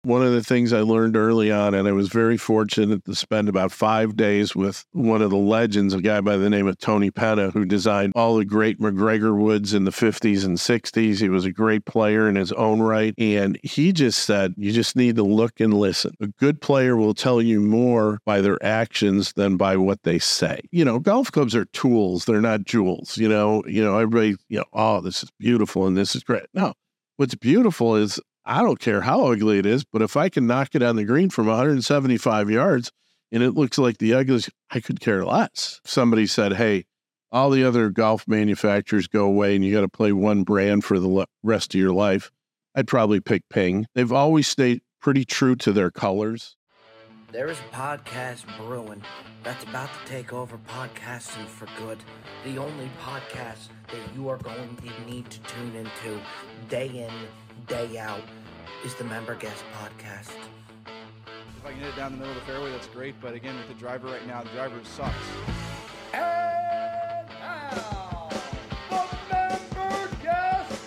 One of the things I learned early on, and I was very fortunate to spend about 5 days with one of the legends, a guy by the name of Tony Penna, who designed all the great McGregor woods in the 50s and 60s. He was a great player in his own right. And he just said, you just need to look and listen. A good player will tell you more by their actions than by what they say. Golf clubs are tools. They're not jewels. Everybody, oh, this is beautiful and this is great. No, what's beautiful is, I don't care how ugly it is, but if I can knock it on the green from 175 yards and it looks like the ugliest, I could care less. If somebody said, hey, all the other golf manufacturers go away and you got to play one brand for the rest of your life, I'd probably pick Ping. They've always stayed pretty true to their colors. There is a podcast brewing that's about to take over podcasting for good. The only podcast that you are going to need to tune into day in, day out is the Member Guest Podcast. If I can hit it down the middle of the fairway, that's great. But again, with the driver right now, the driver sucks. And now, the Member Guest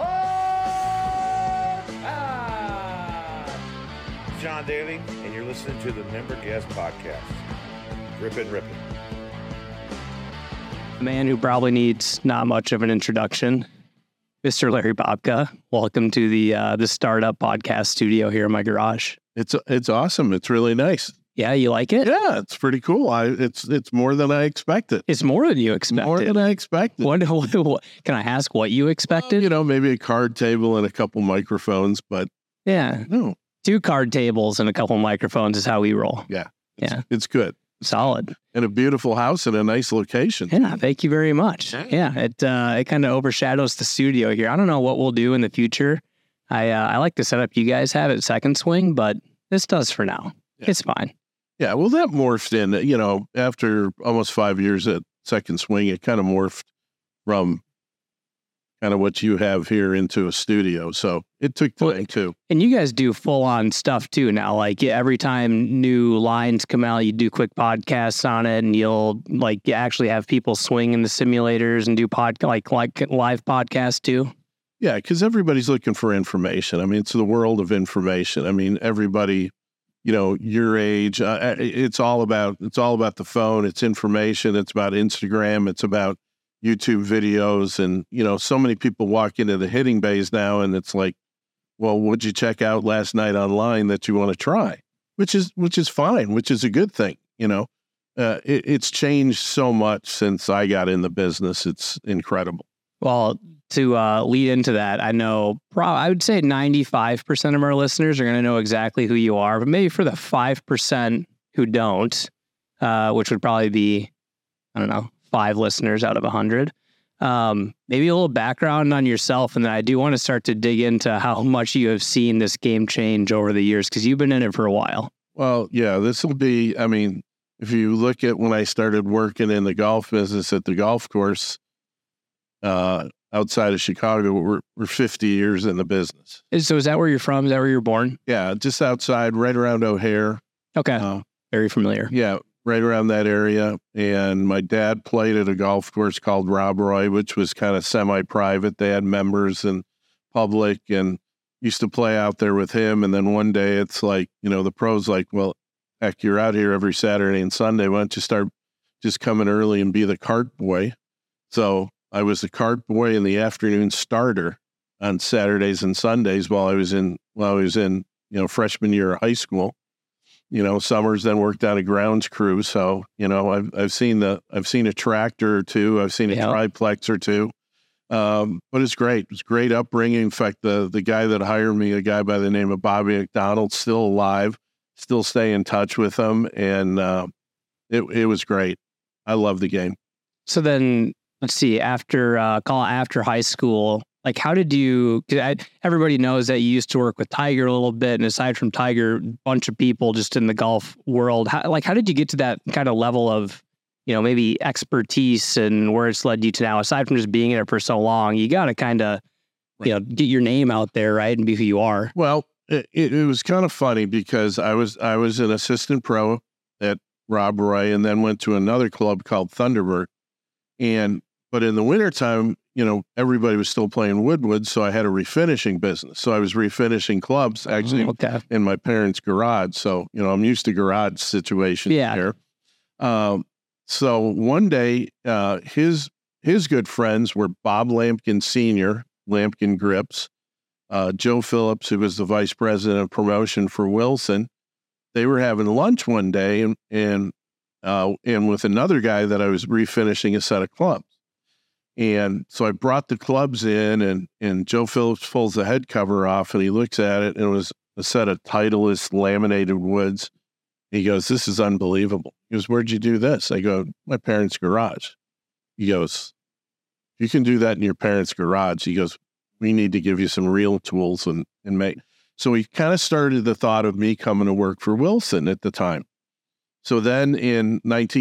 Podcast. John Daly, and you're listening to the Member Guest Podcast. Rip it. A man who probably needs not much of an introduction, Mr. Larry Babka. Welcome to the Startup Podcast studio here in my garage. It's awesome. It's really nice. Yeah, you like it? Yeah, it's pretty cool. It's more than I expected. It's more than you expected. More than I expected. What can I ask what you expected? Maybe a card table and a couple microphones, but yeah, no. 2 card tables and a couple microphones is how we roll. Yeah. It's good. Solid. And a beautiful house in a nice location. Yeah, thank you very much. Yeah, it kind of overshadows the studio here. I don't know what we'll do in the future. I like the setup you guys have at Second Swing, but this does for now. Yeah. It's fine. Yeah, well, that morphed in, after almost 5 years at Second Swing, it kind of morphed from kind of what you have here into a studio. So it took time too. And you guys do full on stuff too now. Like every time new lines come out, you do quick podcasts on it, and you'll you actually have people swing in the simulators and do like live podcasts too. Yeah, because everybody's looking for information. I mean, it's the world of information. I mean, everybody, your age, it's all about the phone. It's information. It's about Instagram. It's about YouTube videos. And, so many people walk into the hitting bays now and it's like, well, what'd you check out last night online that you want to try? Which is fine, which is a good thing. It's changed so much since I got in the business. It's incredible. Well, to lead into that, I know I would say 95% of our listeners are going to know exactly who you are, but maybe for the 5% who don't, which would probably be, 5 listeners out of 100. Maybe a little background on yourself, and then I do want to start to dig into how much you have seen this game change over the years, because you've been in it for a while. Well, yeah, this will be, if you look at when I started working in the golf business at the golf course, outside of Chicago, we're 50 years in the business. So is that where you're from? Is that where you're born? Yeah, just outside, right around O'Hare. Okay, very familiar. Yeah, right around that area. And my dad played at a golf course called Rob Roy, which was kind of semi-private. They had members and public, and used to play out there with him. And then one day it's like, the pros like, well, heck, you're out here every Saturday and Sunday. Why don't you start just coming early and be the cart boy? So I was the cart boy and the afternoon starter on Saturdays and Sundays while I was in freshman year of high school. Summers then worked on a grounds crew. So, I've seen a tractor or two. I've seen a triplex or two. But it's great. It's great upbringing. In fact, the guy that hired me, a guy by the name of Bobby McDonald, still alive, still stay in touch with him. And it was great. I love the game. So then, let's see, after high school, how did you, because everybody knows that you used to work with Tiger a little bit, and aside from Tiger, a bunch of people just in the golf world, how did you get to that kind of level of, maybe expertise and where it's led you to now, aside from just being in it for so long? You got to kind of, get your name out there, right, and be who you are. Well, it was kind of funny because I was an assistant pro at Rob Roy and then went to another club called Thunderbird. But in the wintertime, everybody was still playing woodwood, so I had a refinishing business. So I was refinishing clubs actually in my parents' garage. So, I'm used to garage situations here. So one day, his good friends were Bob Lampkin Sr., Lampkin Grips, Joe Phillips, who was the vice president of promotion for Wilson. They were having lunch one day and with another guy that I was refinishing a set of clubs. And so I brought the clubs in, and Joe Phillips pulls the head cover off, and he looks at it, and it was a set of Titleist laminated woods. He goes, "This is unbelievable." He goes, "Where'd you do this?" I go, "My parents' garage." He goes, "You can do that in your parents' garage." He goes, "We need to give you some real tools and make." So he kind of started the thought of me coming to work for Wilson at the time. So then in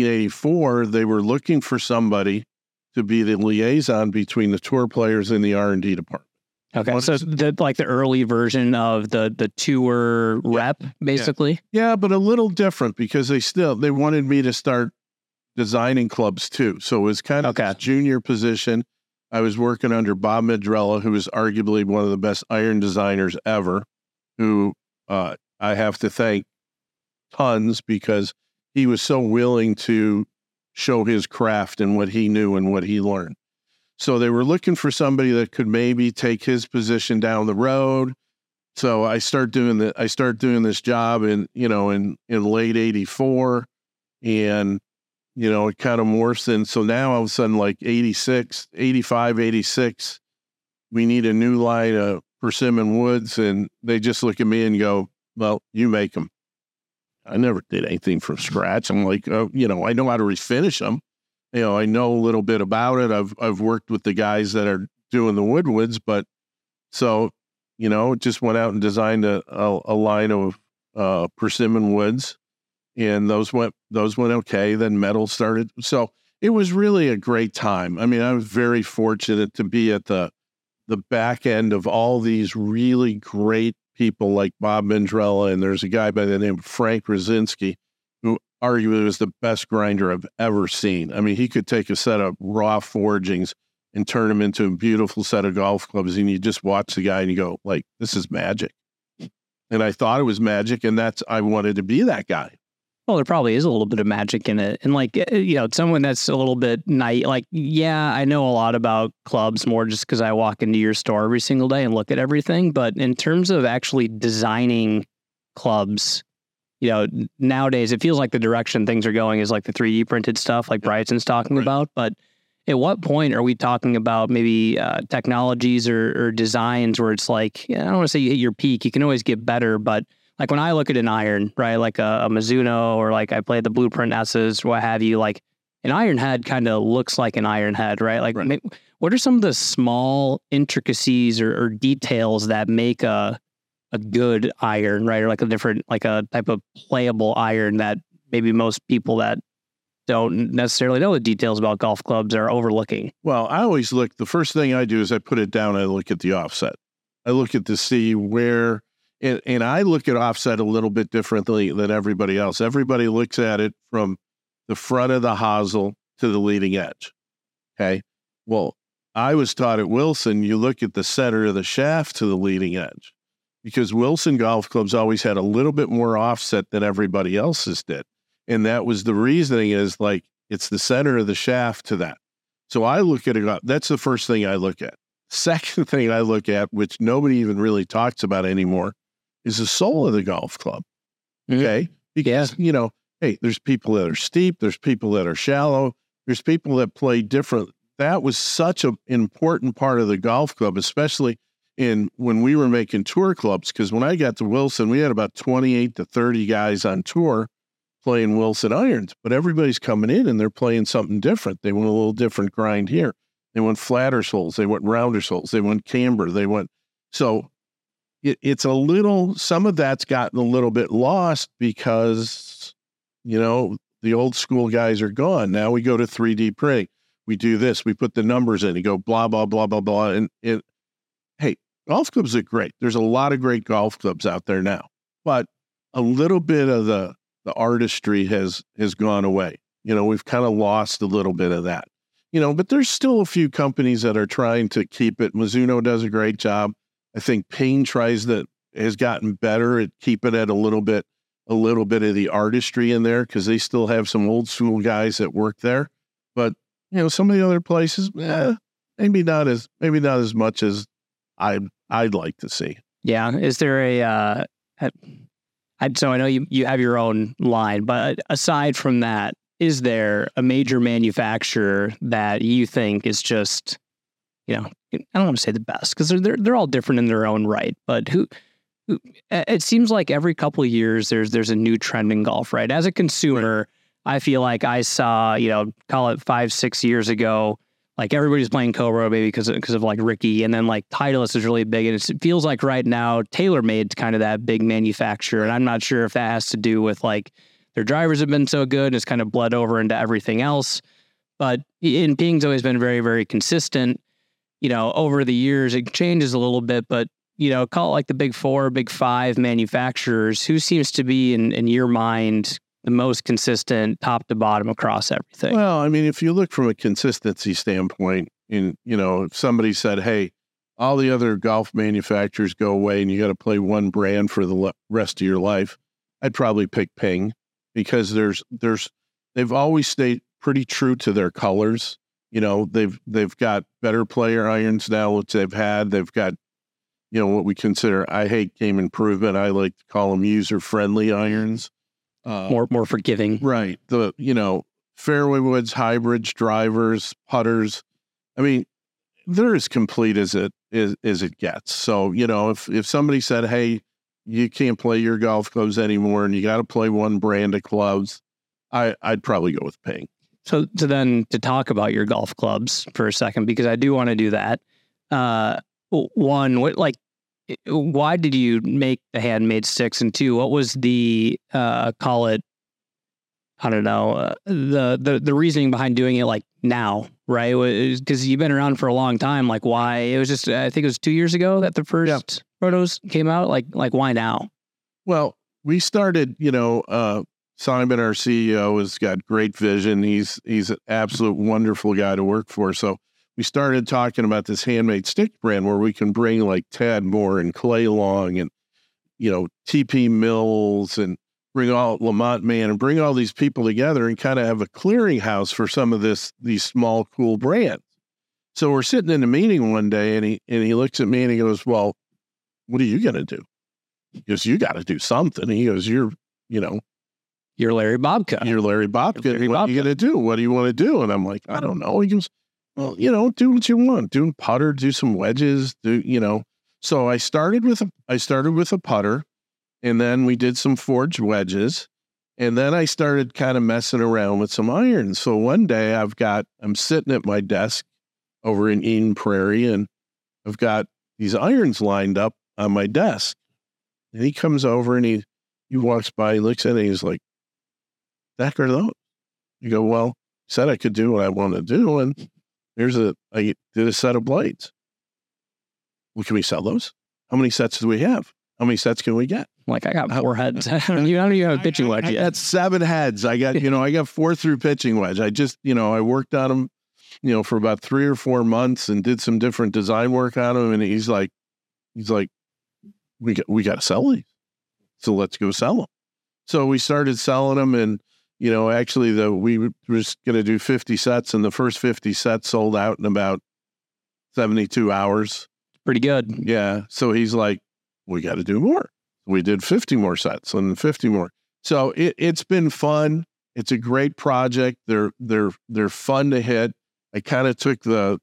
1984, they were looking for somebody to be the liaison between the tour players and the R&D department. Okay, so the early version of the tour rep, basically? Yeah, but a little different because they wanted me to start designing clubs too. So it was kind of a junior position. I was working under Bob Madrella, who is arguably one of the best iron designers ever, who I have to thank tons because he was so willing to show his craft and what he knew and what he learned. So they were looking for somebody that could maybe take his position down the road. So I start doing this job in late 84, and it kind of morphs in. So now all of a sudden, like 86, 85, 86, we need a new line of persimmon woods, and they just look at me and go, "Well, you make them." I never did anything from scratch. I'm like, I know how to refinish them. I know a little bit about it. I've worked with the guys that are doing the woodwoods, but so, just went out and designed a line of persimmon woods, and those went okay. Then metal started. So it was really a great time. I mean, I was very fortunate to be at the back end of all these really great people like Bob Mandrella, and there's a guy by the name of Frank Rosinski, who arguably was the best grinder I've ever seen. I mean, he could take a set of raw forgings and turn them into a beautiful set of golf clubs, and you just watch the guy and you go, like, this is magic. And I thought it was magic, and I wanted to be that guy. Well, there probably is a little bit of magic in it. And someone that's a little bit naive, I know a lot about clubs more just because I walk into your store every single day and look at everything. But in terms of actually designing clubs, nowadays it feels like the direction things are going is like the 3D printed stuff like Bryson's talking about. But at what point are we talking about maybe technologies or designs where it's like, I don't want to say you hit your peak, you can always get better, but like when I look at an iron, right, like a Mizuno, or like I played the Blueprint S's, what have you, like an iron head kind of looks like an iron head, right? Like what are some of the small intricacies or details that make a good iron, right? Or like a type of playable iron that maybe most people that don't necessarily know the details about golf clubs are overlooking? Well, I always look, the first thing I do is I put it down, I look at the offset. I look at to see where, and I look at offset a little bit differently than everybody else. Everybody looks at it from the front of the hosel to the leading edge. Okay. Well, I was taught at Wilson, you look at the center of the shaft to the leading edge, because Wilson golf clubs always had a little bit more offset than everybody else's did. And that was the reasoning, is like, it's the center of the shaft to that. So I look at it, that's the first thing I look at. Second thing I look at, which nobody even really talks about anymore, is the sole of the golf club. Okay. Because, hey, there's people that are steep, there's people that are shallow, there's people that play different. That was such an important part of the golf club, especially when we were making tour clubs. Because when I got to Wilson, we had about 28 to 30 guys on tour playing Wilson irons, but everybody's coming in and they're playing something different. They want a little different grind here. They want flatter soles, they want rounder soles, they want camber, so it's a little, some of that's gotten a little bit lost because, the old school guys are gone. Now we go to 3D printing. We do this, we put the numbers in, you go blah, blah, blah, blah, blah. And hey, golf clubs are great. There's a lot of great golf clubs out there now, but a little bit of the artistry has gone away. We've kind of lost a little bit of that. but there's still a few companies that are trying to keep it. Mizuno does a great job. I think Ping has gotten better at keeping it a little bit of the artistry in there, because they still have some old school guys that work there. But some of the other places, maybe not as much as I'd like to see. Yeah. Is there so I know you have your own line, but aside from that, is there a major manufacturer that you think is just, I don't want to say the best, because they're all different in their own right, but who it seems like every couple of years there's a new trend in golf, right? As a consumer, I feel like I saw, call it 5-6 years ago, like everybody's playing Cobra maybe because of like Ricky, and then like Titleist is really big, and it feels like right now TaylorMade's kind of that big manufacturer, and I'm not sure if that has to do with like their drivers have been so good and it's kind of bled over into everything else. But Ping's always been very, very consistent. Over the years it changes a little bit, but call it like the big 4, big 5 manufacturers. Who seems to be in your mind the most consistent top to bottom across everything? Well, I mean, if you look from a consistency standpoint, if somebody said, hey, all the other golf manufacturers go away and you got to play one brand for the rest of your life, I'd probably pick Ping, because they've always stayed pretty true to their colors. They've got better player irons now, which they've had. They've got, what we consider, I hate game improvement, I like to call them user-friendly irons. More forgiving. Right. The, fairway woods, hybrids, drivers, putters. I mean, they're as complete as it gets. So, if somebody said, hey, you can't play your golf clubs anymore and you got to play one brand of clubs, I'd probably go with Ping. So then to talk about your golf clubs for a second, because I do want to do that. One, why did you make the handmade sticks? And two, what was the call it? I don't know, the reasoning behind doing it like now, right? Because you've been around for a long time. Like why? It was just, I think it was 2 years ago that the first photos came out. Like why now? Well, we started, Simon, our CEO, has got great vision. He's an absolute wonderful guy to work for. So we started talking about this handmade stick brand where we can bring like Tad Moore and Clay Long and, TP Mills and bring all Lamont Man and bring all these people together and kind of have a clearinghouse for some of these small, cool brands. So we're sitting in a meeting one day and he looks at me and he goes, well, what are you going to do? He goes, you got to do something. He goes, you're Larry Bobka. You're Larry Bobka. What are you going to do? What do you want to do? And I'm like, I don't know. He goes, well, do what you want. Do putter, do some wedges, So I started with a putter, and then we did some forged wedges, and then I started kind of messing around with some irons. So one day I'm sitting at my desk over in Eden Prairie, and I've got these irons lined up on my desk. And he comes over and he walks by, he looks at it, and he's like, "The heck are those?" You go, well, said I could do what I want to do, and I did a set of blades. Well, can we sell those? How many sets do we have? How many sets can we get? Like I got 4 heads. I don't even have a pitching wedge yet. That's 7 heads. I got, I got 4 through pitching wedge. I just, I worked on them, for about 3 or 4 months and did some different design work on them. And he's like, we got to sell these. So let's go sell them. So we started selling them, and, actually we were just going to do 50 sets, and the first 50 sets sold out in about 72 hours. Pretty good. Yeah. So he's like, we got to do more. We did 50 more sets and 50 more. So it's been fun. It's a great project. They're fun to hit. I kind of took the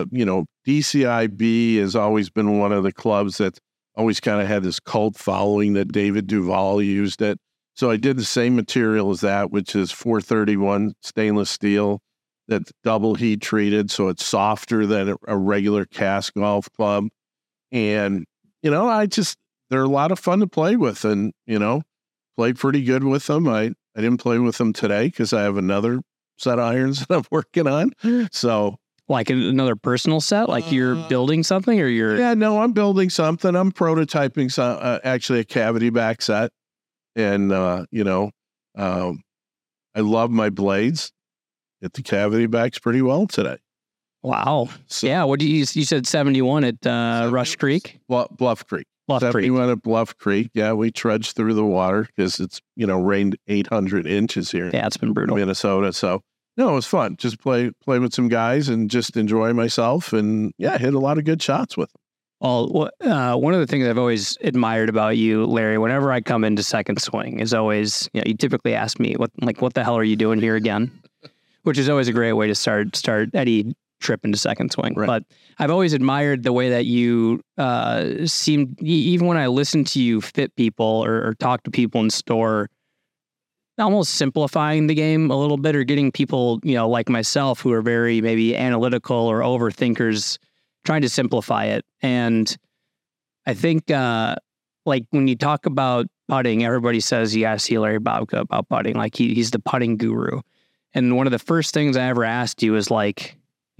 DCIB has always been one of the clubs that always kind of had this cult following, that David Duval used it. So I did the same material as that, which is 431 stainless steel that's double heat treated. So it's softer than a regular cast golf club. And, they're a lot of fun to play with, and, played pretty good with them. I didn't play with them today because I have another set of irons that I'm working on. So like another personal set, like you're building something, or you're... Yeah, no, I'm building something. I'm prototyping actually a cavity back set. And, I love my blades. hit the cavity backs pretty well today. Wow. So, Yeah. What do you said 71 at Rush Creek? Bluff Creek. Bluff Creek. 71 at Bluff Creek. Yeah, we trudged through the water because it's, rained 800 inches here Yeah, it's been in brutal. Minnesota. So, no, it was fun. Just play with some guys and just enjoy myself. And yeah, hit a lot of good shots with them. Well, one of the things I've always admired about you, Larry, whenever I come into Second Swing, is always, you typically ask me, what the hell are you doing here again? Which is always a great way to start any trip into Second Swing. Right. But I've always admired the way that you seem, even when I listen to you fit people or talk to people in store, almost simplifying the game a little bit, or getting people, like myself, who are very maybe analytical or overthinkers, trying to simplify it. And I think like when you talk about putting, everybody says you got to see Larry Babka about putting. Like he's the putting guru. And one of the first things I ever asked you is like,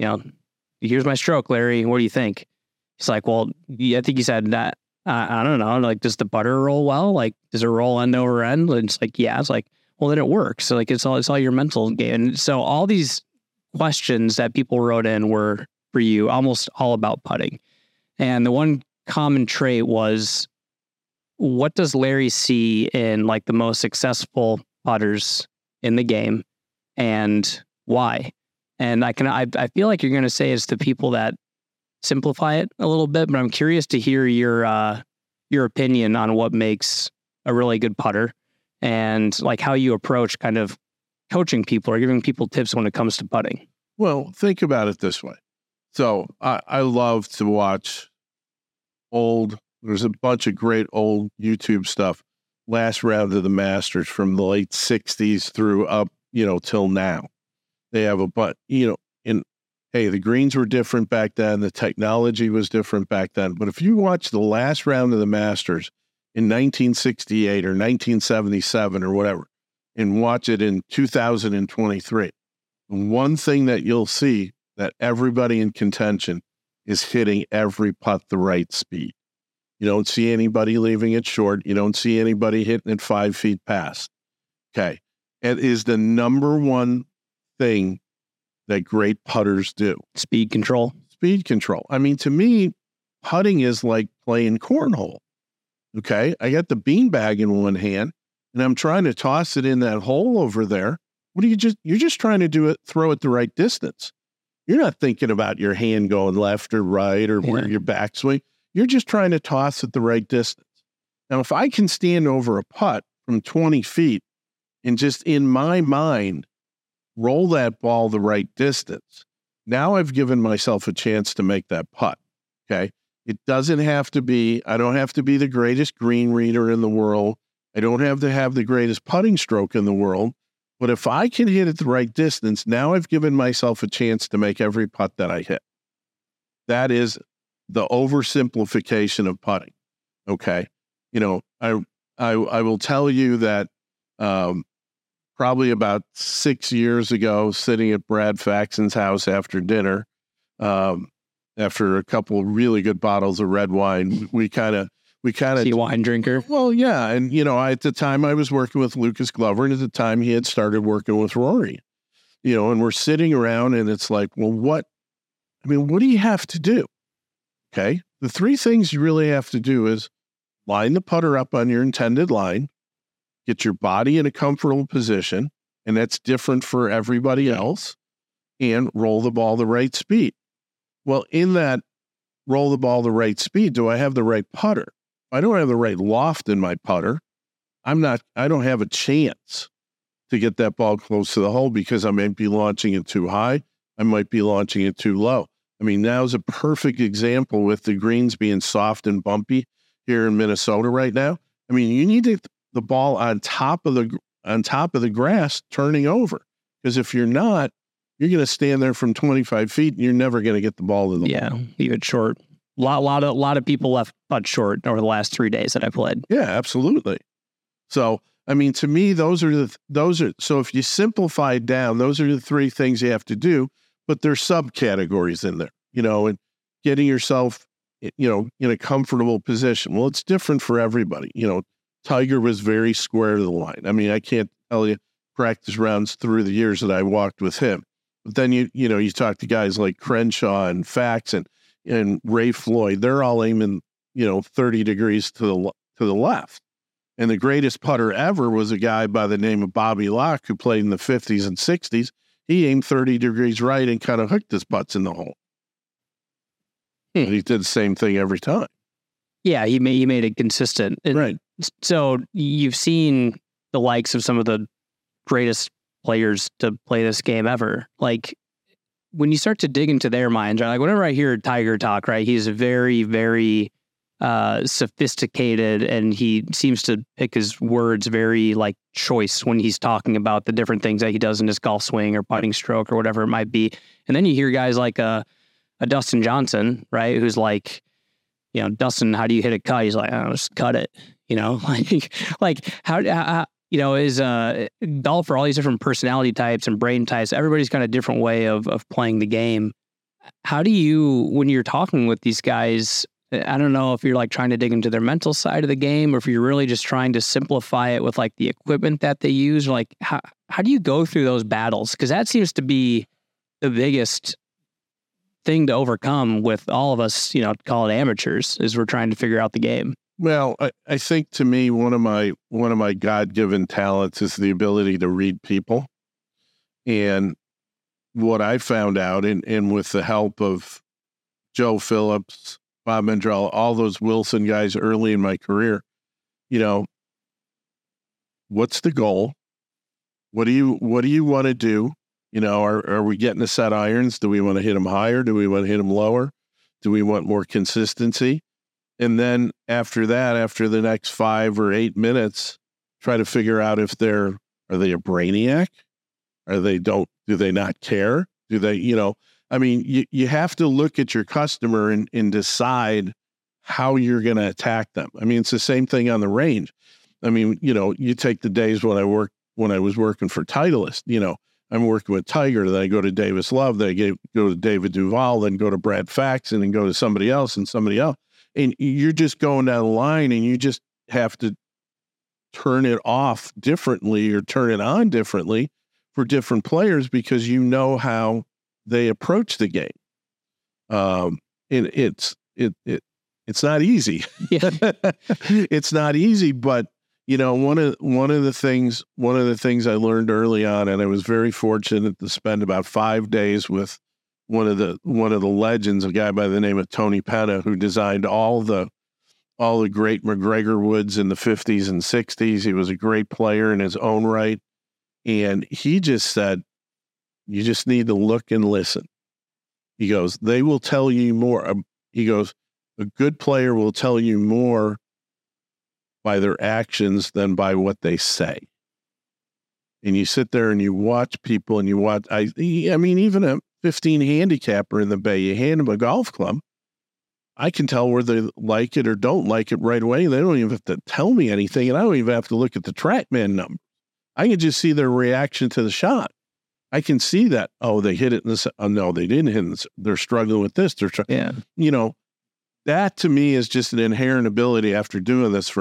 here's my stroke, Larry. What do you think? He's like, well, I think he said that, I don't know, like, does the putter roll well? Like, does it roll end over end? And it's like, yeah. It's like, well, then it works. So like, it's all your mental game. And so all these questions that people wrote in were for you almost all about putting. And the one common trait was, what does Larry see in like the most successful putters in the game, and why? And I feel like you're going to say it's the people that simplify it a little bit, but I'm curious to hear your opinion on what makes a really good putter, and like how you approach kind of coaching people or giving people tips when it comes to putting. Well, think about it this way. So I love to watch there's a bunch of great old YouTube stuff, last round of the Masters from the late 60s through up, till now. They have hey, the greens were different back then. The technology was different back then. But if you watch the last round of the Masters in 1968 or 1977 or whatever, and watch it in 2023, one thing that you'll see that everybody in contention is hitting every putt the right speed. You don't see anybody leaving it short. You don't see anybody hitting it 5 feet past. Okay. It is the number one thing that great putters do. Speed control. Speed control. I mean, to me, putting is like playing cornhole. Okay. I got the beanbag in one hand and I'm trying to toss it in that hole over there. You're just trying to throw it the right distance. You're not thinking about your hand going left or right or where your backswing. You're just trying to toss it the right distance. Now, if I can stand over a putt from 20 feet and just in my mind roll that ball the right distance, now I've given myself a chance to make that putt. Okay. It doesn't have to be, I don't have to be the greatest green reader in the world. I don't have to have the greatest putting stroke in the world. But if I can hit it the right distance, now I've given myself a chance to make every putt that I hit. That is the oversimplification of putting. Okay. I will tell you that probably about 6 years ago, sitting at Brad Faxon's house after dinner, after a couple of really good bottles of red wine, we kind of See, wine drinker. Well, yeah. And, at the time I was working with Lucas Glover, and at the time he had started working with Rory, and we're sitting around and it's like, well, what do you have to do? Okay. The 3 things you really have to do is line the putter up on your intended line, get your body in a comfortable position, and that's different for everybody else, and roll the ball the right speed. Well, in that roll the ball the right speed, do I have the right putter? I don't have the right loft in my putter. I don't have a chance to get that ball close to the hole because I might be launching it too high. I might be launching it too low. I mean, now's a perfect example with the greens being soft and bumpy here in Minnesota right now. I mean, you need the ball on top of the grass turning over, because if you're not, you're going to stand there from 25 feet and you're never going to get the ball to the hole. Leave it short. A lot of people left putt short over the last 3 days that I played. Yeah, absolutely. So, I mean, to me, those are so if you simplify it down, those are the 3 things you have to do, but there's subcategories in there, and getting yourself, in a comfortable position. Well, it's different for everybody. Tiger was very square to the line. I mean, I can't tell you practice rounds through the years that I walked with him. But then you talk to guys like Crenshaw and Fax and Ray Floyd. They're all aiming 30 degrees to the left. And the greatest putter ever was a guy by the name of Bobby Locke, who played in the 50s and 60s. He aimed 30 degrees right and kind of hooked his putts in the hole. And he did the same thing every time. Yeah, he made it consistent. Right. So you've seen the likes of some of the greatest players to play this game ever. Like, when you start to dig into their minds, right? Like, whenever I hear Tiger talk, right, he's very, very sophisticated, and he seems to pick his words very like choice when he's talking about the different things that he does in his golf swing or putting stroke or whatever it might be. And then you hear guys like a Dustin Johnson, right, who's like, Dustin, how do you hit a cut? He's like, oh, just cut it. Like how is golf for all these different personality types and brain types. Everybody's got a different way of playing the game. How do you, when you're talking with these guys, I don't know if you're like trying to dig into their mental side of the game, or if you're really just trying to simplify it with like the equipment that they use. Like, how do you go through those battles? Because that seems to be the biggest thing to overcome with all of us, call it amateurs, is we're trying to figure out the game. Well, I think to me, one of my God-given talents is the ability to read people. And what I found out, and with the help of Joe Phillips, Bob Mandrell, all those Wilson guys early in my career, what's the goal? What do you want to do? Are we getting a set irons? Do we want to hit them higher? Do we want to hit them lower? Do we want more consistency? And then after that, after the next 5 or 8 minutes, try to figure out if are they a brainiac? Do they not care? Do they, you have to look at your customer and decide how you're going to attack them. I mean, it's the same thing on the range. I mean, you take the days when I was working for Titleist, I'm working with Tiger, then I go to Davis Love, then I go to David Duval, then go to Brad Faxon, and go to somebody else and somebody else. And you're just going down the line, and you just have to turn it off differently or turn it on differently for different players, because you know how they approach the game. And it's not easy. Yeah. It's not easy, but one of the things I learned early on, and I was very fortunate to spend about 5 days with one of the legends, a guy by the name of Tony Penna, who designed all the great McGregor woods in the 50s and 60s. He was a great player in his own right. And he just said, you just need to look and listen. He goes, they will tell you more. He goes, a good player will tell you more by their actions than by what they say. And you sit there and you watch people, and you watch, I mean, even a 15 handicapper in the Bay, you hand them a golf club, I can tell whether they like it or don't like it right away. They don't even have to tell me anything, and I don't even have to look at the TrackMan number. I can just see their reaction to the shot. I can see that, oh, they hit it in this. Oh, no, they didn't hit it. They're struggling with this. Yeah. That to me is just an inherent ability after doing this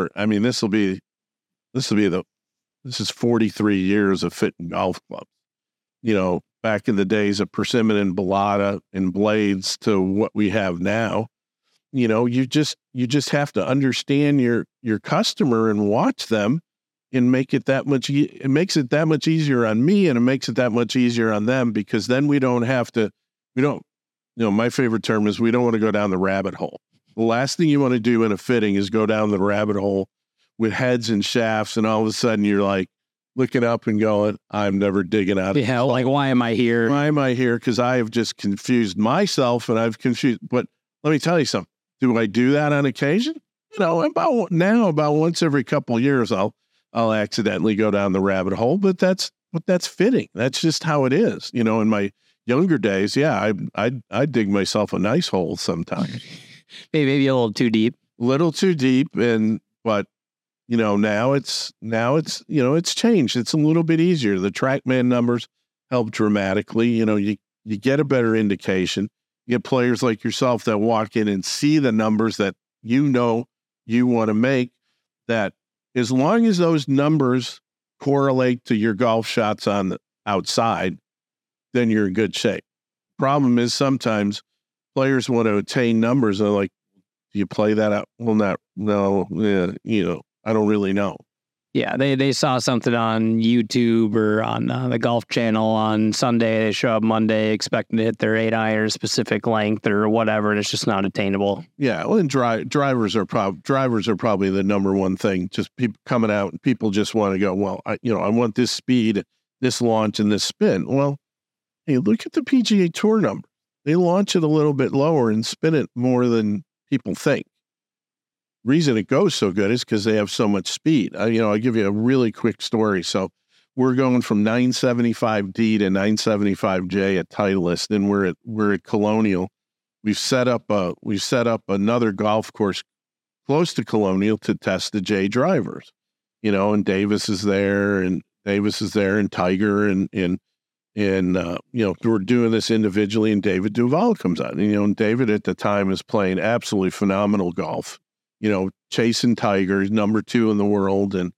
this is 43 years of fitting golf clubs. Back in the days of Persimmon and Bellata and blades to what we have now, you just have to understand your customer and watch them, and make it that much. It makes it that much easier on me, and it makes it that much easier on them, because then we don't have to. My favorite term is we don't want to go down the rabbit hole. The last thing you want to do in a fitting is go down the rabbit hole with heads and shafts, and all of a sudden you're like looking up and going, I'm never digging out. Yeah, like, why am I here? Why am I here? Because I have just confused myself, and I've confused. But let me tell you something. Do I do that on occasion? About once every couple of years, I'll accidentally go down the rabbit hole, but that's fitting. That's just how it is. In my younger days, yeah, I dig myself a nice hole sometimes. Maybe a little too deep. But now it's changed. It's a little bit easier. The TrackMan numbers help dramatically. You get a better indication. You get players like yourself that walk in and see the numbers that you want to make, that as long as those numbers correlate to your golf shots on the outside, then you're in good shape. Problem is sometimes players want to attain numbers. And they're like, do you play that out? Well, no, I don't really know. Yeah, they saw something on YouTube or on the Golf Channel on Sunday. They show up Monday expecting to hit their 8-iron specific length or whatever, and it's just not attainable. Yeah, well, and drivers are probably the number one thing. Just people coming out, and people just want to go, well, I want this speed, this launch, and this spin. Well, hey, look at the PGA Tour number. They launch it a little bit lower and spin it more than people think. Reason it goes so good is because they have so much speed. I'll give you a really quick story. So we're going from 975D to 975J at Titleist, and we're at Colonial. We've set up another golf course close to Colonial to test the J drivers. And Davis is there, and Tiger, and we're doing this individually, and David Duval comes on. And David at the time is playing absolutely phenomenal golf. Chasing Tiger, number 2 in the world, and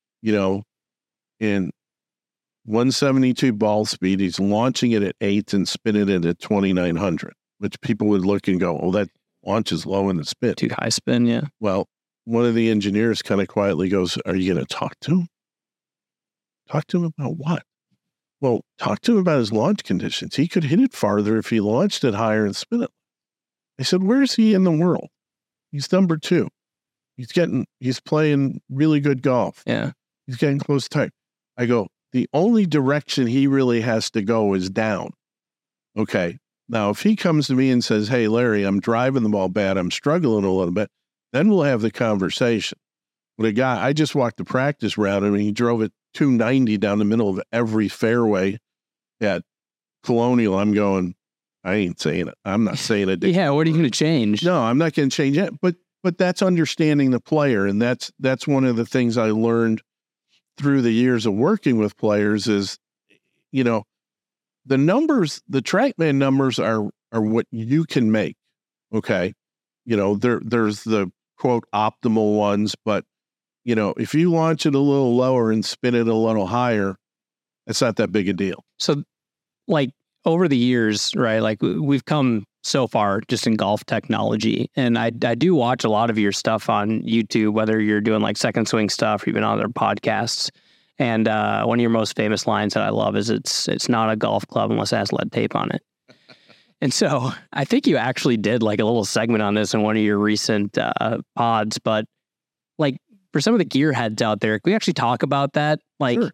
in 172 ball speed, he's launching it at 8 and spinning it at 2,900, which people would look and go, "Oh, that launch is low in the spin, too high spin." Yeah. Well, one of the engineers kind of quietly goes, "Are you going to talk to him? Talk to him about what?" Well, talk to him about his launch conditions. He could hit it farther if he launched it higher and spin it. I said, "Where's he in the world? He's number 2. He's playing really good golf. Yeah. He's getting close to Tiger." I go, the only direction he really has to go is down. Okay. Now, if he comes to me and says, "Hey, Larry, I'm driving the ball bad, I'm struggling a little bit," then we'll have the conversation. But a guy, I just walked the practice round, and he drove it 290 down the middle of every fairway at Colonial. I'm going, I ain't saying it. I'm not saying it. Yeah, what are you going to change? No, I'm not going to change it. But that's understanding the player, and that's one of the things I learned through the years of working with players is, the numbers, the TrackMan numbers are what you can make. Okay, there's the quote optimal ones, but if you launch it a little lower and spin it a little higher, it's not that big a deal. So, over the years, right, we've come so far just in golf technology. And I do watch a lot of your stuff on YouTube, whether you're doing Second Swing stuff or even on other podcasts. And one of your most famous lines that I love is it's not a golf club unless it has lead tape on it. And so I think you actually did a little segment on this in one of your recent pods. But for some of the gearheads out there, can we actually talk about that? Sure.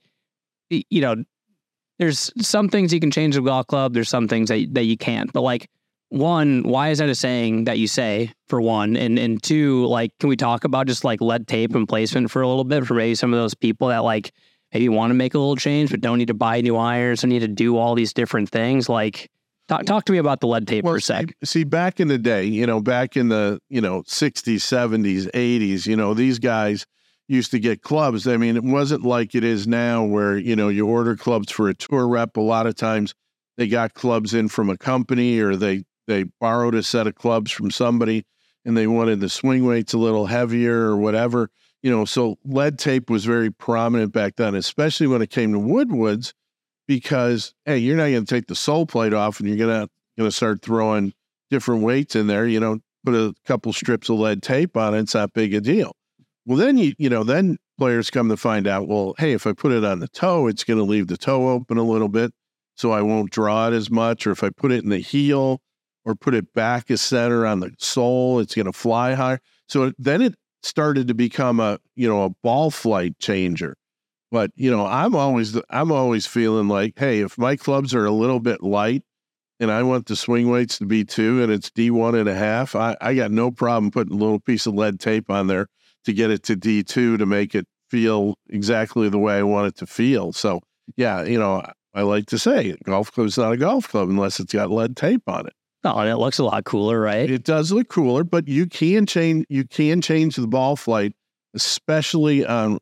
There's some things you can change the golf club. There's some things that you can't. But one, why is that a saying that you say, for one? And two, can we talk about just lead tape and placement for a little bit for maybe some of those people that maybe want to make a little change but don't need to buy new irons or need to do all these different things? Talk to me about the lead tape for a sec. See, back in the day, back in the 60s, 70s, 80s, these guys used to get clubs. I mean, it wasn't like it is now where, you order clubs for a tour rep. A lot of times they got clubs in from a company, or they borrowed a set of clubs from somebody and they wanted the swing weights a little heavier or whatever. So lead tape was very prominent back then, especially when it came to woodwoods, because, hey, you're not going to take the sole plate off and you're going to start throwing different weights in there. Put a couple strips of lead tape on it. It's not big a deal. Well, then then players come to find out, well, hey, if I put it on the toe, it's going to leave the toe open a little bit, so I won't draw it as much. Or if I put it in the heel or put it back a center on the sole, it's going to fly higher. So then it started to become a ball flight changer. But I'm always feeling like, hey, if my clubs are a little bit light and I want the swing weights to be 2 and it's D1.5, I got no problem putting a little piece of lead tape on there to get it to D2 to make it feel exactly the way I want it to feel. So yeah, I like to say a golf club's not a golf club unless it's got lead tape on it. Oh, and it looks a lot cooler, right? It does look cooler, but you can change the ball flight, especially on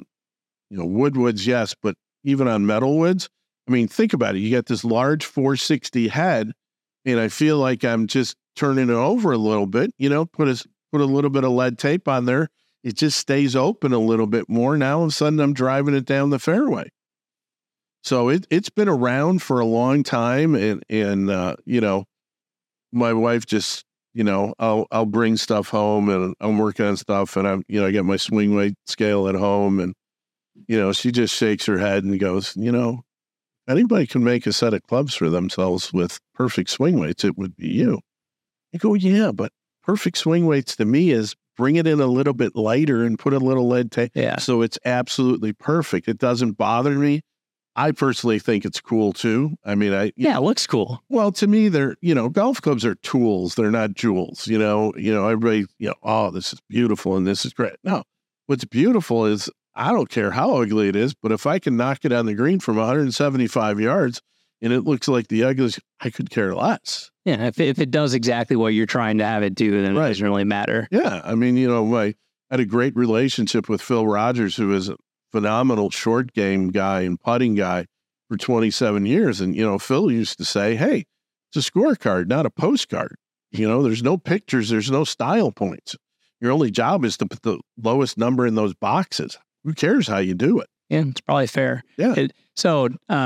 woodwoods, yes, but even on metal woods. I mean, think about it. You got this large 460 head, and I feel like I'm just turning it over a little bit. Put a little bit of lead tape on there. It just stays open a little bit more. Now all of a sudden I'm driving it down the fairway. So it's been around for a long time, and you know, my wife just, you know, I'll bring stuff home, and I'm working on stuff, and I get my swing weight scale at home, and you know, she just shakes her head and goes, you know, anybody can make a set of clubs for themselves with perfect swing weights, it would be you. I go, yeah, but perfect swing weights to me is bring it in a little bit lighter and put a little lead tape. Yeah. So it's absolutely perfect. It doesn't bother me. I personally think it's cool too. I mean, it looks cool. Well, to me, they're, you know, golf clubs are tools. They're not jewels. You know, everybody, you know, oh, this is beautiful and this is great. No, what's beautiful is I don't care how ugly it is, but if I can knock it on the green from 175 yards and it looks like the ugliest, I could care less. Yeah, if it does exactly what you're trying to have it do, then it doesn't really matter. Yeah, I mean, you know, I had a great relationship with Phil Rogers, who is a phenomenal short game guy and putting guy for 27 years. And, you know, Phil used to say, hey, it's a scorecard, not a postcard. You know, there's no pictures, there's no style points. Your only job is to put the lowest number in those boxes. Who cares how you do it? Yeah, it's probably fair. Yeah. So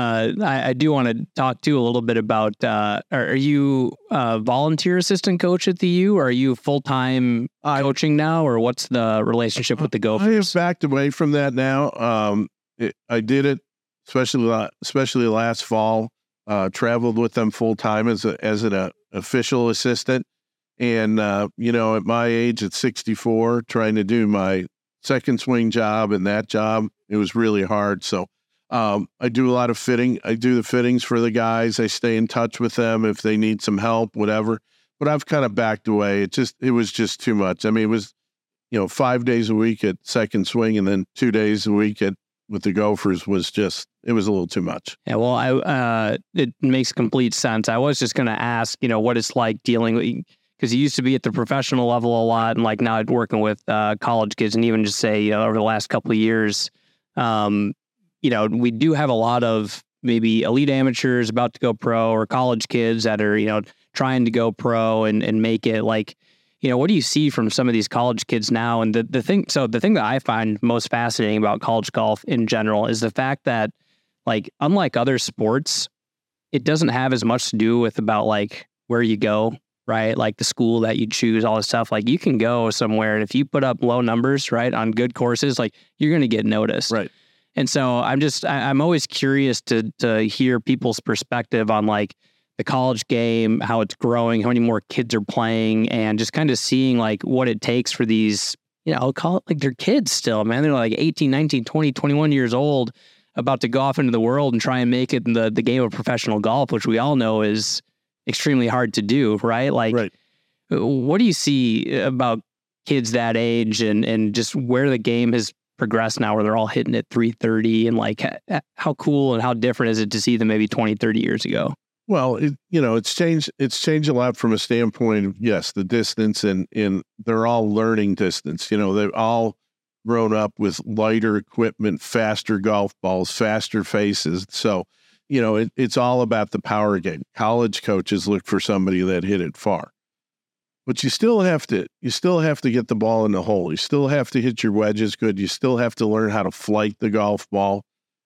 I do want to talk too a little bit about, are you a volunteer assistant coach at the U, or are you full-time coaching now, or what's the relationship with the Gophers? I have backed away from that now. I did it, especially last fall, traveled with them full-time as an official assistant. And, you know, at my age, at 64, trying to do my second swing job and that job, it was really hard. So I do a lot of fitting. I do the fittings for the guys. I stay in touch with them if they need some help, whatever. But I've kind of backed away. It was just too much. I mean, it was, you know, 5 days a week at second swing and then 2 days a week with the Gophers it was a little too much. Yeah, well, it makes complete sense. I was just going to ask, you know, what it's like dealing with, because you used to be at the professional level a lot, and like now working with college kids, and even just say, you know, over the last couple of years, you know, we do have a lot of maybe elite amateurs about to go pro, or college kids that are, you know, trying to go pro and make it. Like, you know, what do you see from some of these college kids now? And the thing that I find most fascinating about college golf in general is the fact that, like, unlike other sports, it doesn't have as much to do with about like where you go, right? Like the school that you choose, all this stuff. Like, you can go somewhere, and if you put up low numbers, right, on good courses, like, you're going to get noticed. Right. And so I'm always curious to hear people's perspective on like the college game, how it's growing, how many more kids are playing, and just kind of seeing like what it takes for these, you know, I'll call it like they're kids still, man. They're like 18, 19, 20, 21 years old, about to go off into the world and try and make it in the game of professional golf, which we all know is extremely hard to do, right? Like, right. What do you see about kids that age and just where the game has progressed now, where they're all hitting at 330, and like how cool and how different is it to see them maybe 20, 30 years ago? Well, it's changed a lot from a standpoint of, yes, the distance, and they're all learning distance. You know, they've all grown up with lighter equipment, faster golf balls, faster faces. So, you know, it's all about the power game. College coaches look for somebody that hit it far. But you still have to get the ball in the hole. You still have to hit your wedges good. You still have to learn how to flight the golf ball.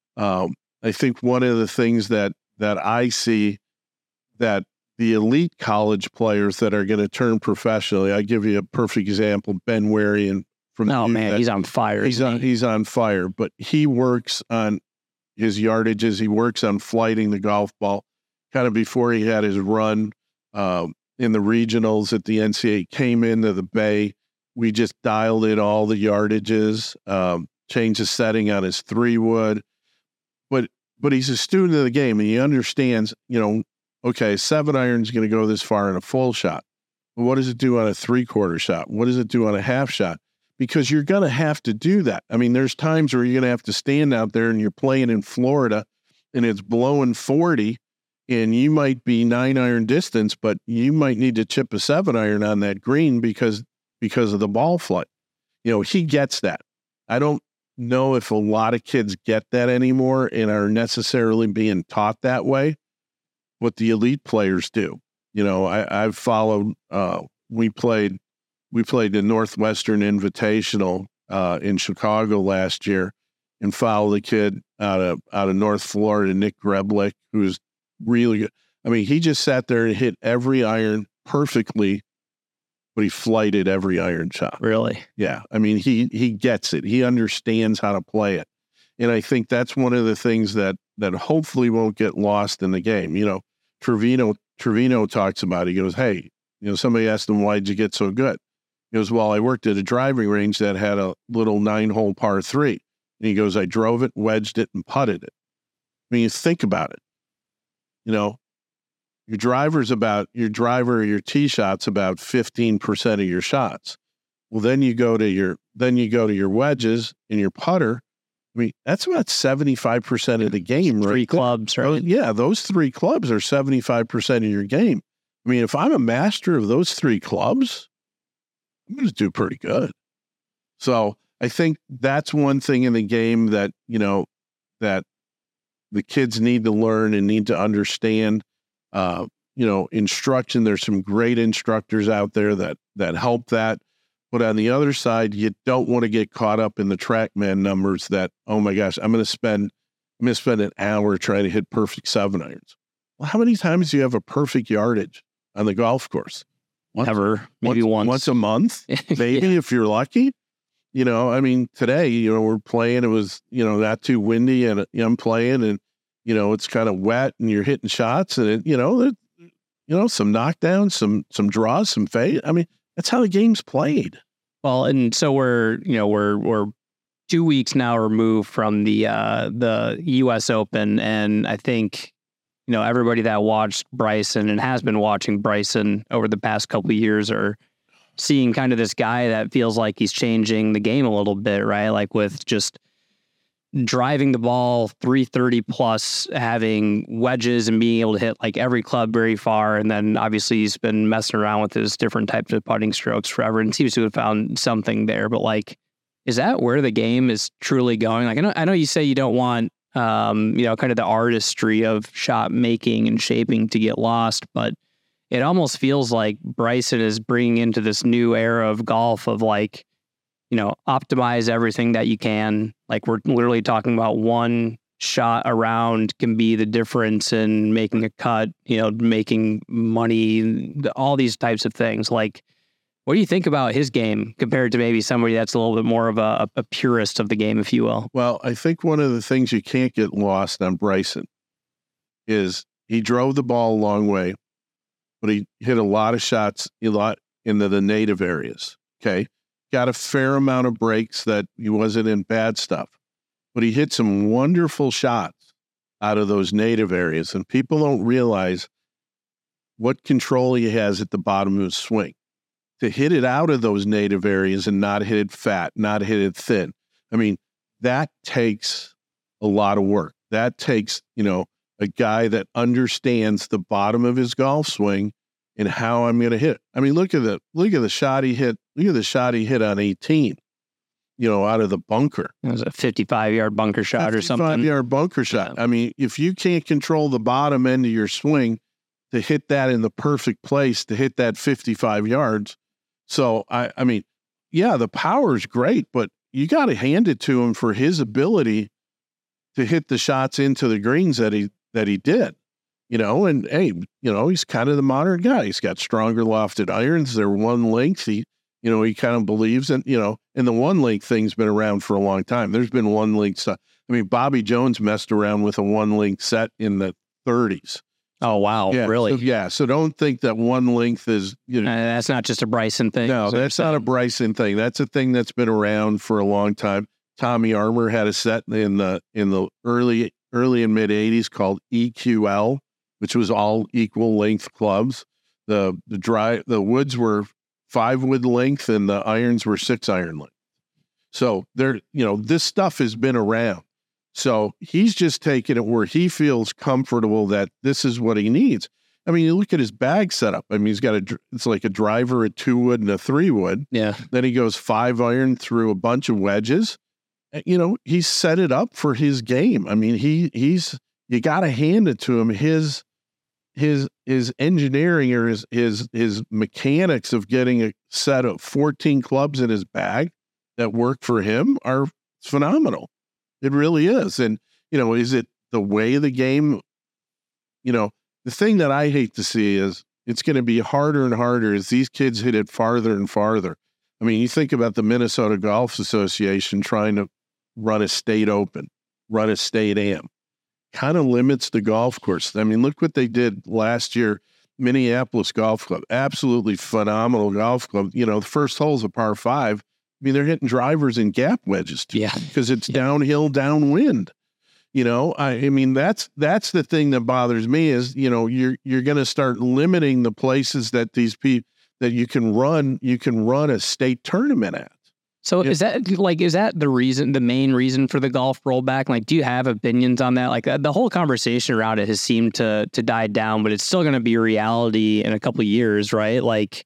I think one of the things that I see that the elite college players that are going to turn professionally, I give you a perfect example, Ben Warian from. Oh man, he's on fire. He's on fire, but he works on his yardages. He works on flighting the golf ball. Kind of before he had his run in the regionals at the NCAA, came into the Bay. We just dialed in all the yardages, changed the setting on his 3-wood. But he's a student of the game, and he understands, you know, okay, 7-iron is going to go this far in a full shot. But what does it do on a 3/4 shot? What does it do on a half shot? Because you're going to have to do that. I mean, there's times where you're going to have to stand out there and you're playing in Florida and it's blowing 40, and you might be 9-iron distance, but you might need to chip a 7-iron on that green because of the ball flight. You know, he gets that. I don't know if a lot of kids get that anymore and are necessarily being taught that way, but the elite players do. You know, I've followed, we played the Northwestern Invitational in Chicago last year, and follow the kid out of North Florida, Nick Greblick, who's really good. I mean, he just sat there and hit every iron perfectly, but he flighted every iron shot. Really? Yeah. I mean, he gets it. He understands how to play it. And I think that's one of the things that hopefully won't get lost in the game. You know, Trevino talks about it. He goes, hey, you know, somebody asked him, why'd you get so good? He goes, well, I worked at a driving range that had a little 9-hole par 3. And he goes, I drove it, wedged it, and putted it. I mean, you think about it. You know, your your tee shot's about 15% of your shots. Well, then you go to your wedges and your putter. I mean, that's about 75% of the game, right? 3 clubs, right? Yeah, those 3 clubs are 75% of your game. I mean, if I'm a master of those 3 clubs, I'm going to do pretty good. So I think that's one thing in the game that, you know, that the kids need to learn and need to understand. You know, instruction. There's some great instructors out there that help that. But on the other side, you don't want to get caught up in the TrackMan numbers that, oh my gosh, I'm going to spend an hour trying to hit perfect 7 irons. Well, how many times do you have a perfect yardage on the golf course? Never, maybe once a month, maybe Yeah. if you're lucky. You know, I mean, today, you know, we're playing. It was, you know, not too windy, and I'm playing, and you know, it's kind of wet, and you're hitting shots, and it, you know, some knockdowns, some draws, some fade. I mean, that's how the game's played. Well, and so we're 2 weeks now removed from the U.S. Open, and I think, you know, everybody that watched Bryson and has been watching Bryson over the past couple of years are seeing kind of this guy that feels like he's changing the game a little bit, right? Like with just driving the ball 330 plus, having wedges and being able to hit like every club very far. And then obviously he's been messing around with his different types of putting strokes forever and seems to have found something there. But like, is that where the game is truly going? Like, I know you say you don't want, you know, kind of the artistry of shot making and shaping to get lost, but it almost feels like Bryson is bringing into this new era of golf of like, you know, optimize everything that you can. Like we're literally talking about one shot around can be the difference in making a cut, you know, making money, all these types of things. Like, what do you think about his game compared to maybe somebody that's a little bit more of a purist of the game, if you will? Well, I think one of the things you can't get lost on Bryson is he drove the ball a long way, but he hit a lot of shots, a lot into the native areas. Okay. Got a fair amount of breaks that he wasn't in bad stuff, but he hit some wonderful shots out of those native areas. And people don't realize what control he has at the bottom of his swing to hit it out of those native areas and not hit it fat, not hit it thin. I mean, that takes a lot of work. That takes, you know, a guy that understands the bottom of his golf swing and how I'm going to hit. I mean, look at the shot he hit. Look at the shot he hit on 18, you know, out of the bunker. It was a 55-yard bunker shot or something. 55-yard bunker shot. Yeah. I mean, if you can't control the bottom end of your swing to hit that in the perfect place, to hit that 55 yards. So, I mean, yeah, the power is great, but you got to hand it to him for his ability to hit the shots into the greens that he did. You know, and hey, you know, he's kind of the modern guy. He's got stronger lofted irons. They're one length. He kind of believes in, you know, and the one length thing's been around for a long time. There's been one length stuff. I mean, Bobby Jones messed around with a one length set in the 30s. Oh, wow. Yeah, Really? So don't think that one length is, you know. That's not just a Bryson thing. No, that's not a Bryson thing. That's a thing that's been around for a long time. Tommy Armour had a set in the early and mid 80s called EQL, which was all equal length clubs. The woods were 5 wood length and the irons were 6 iron length. So there, you know, this stuff has been around. So he's just taking it where he feels comfortable that this is what he needs. I mean, you look at his bag setup. I mean, he's got it's like a driver, a 2 wood and a 3 wood. Yeah. Then he goes 5 iron through a bunch of wedges. You know, he's set it up for his game. I mean, you got to hand it to him. His engineering or his mechanics of getting a set of 14 clubs in his bag that work for him are phenomenal. It really is. And, is it the way the game, the thing that I hate to see is it's going to be harder and harder as these kids hit it farther and farther. I mean, you think about the Minnesota Golf Association trying to run a state open, run a state am, kind of limits the golf course. I mean, look what they did last year. Minneapolis Golf Club, absolutely phenomenal golf club. The first hole's a par 5. I mean, they're hitting drivers in gap wedges too, because it's downhill, downwind. I mean, that's the thing that bothers me is, you're going to start limiting the places that these people that you can run a state tournament at. So is that the main reason for the golf rollback? Like, do you have opinions on that? Like the whole conversation around it has seemed to die down, but it's still going to be a reality in a couple of years, right? Like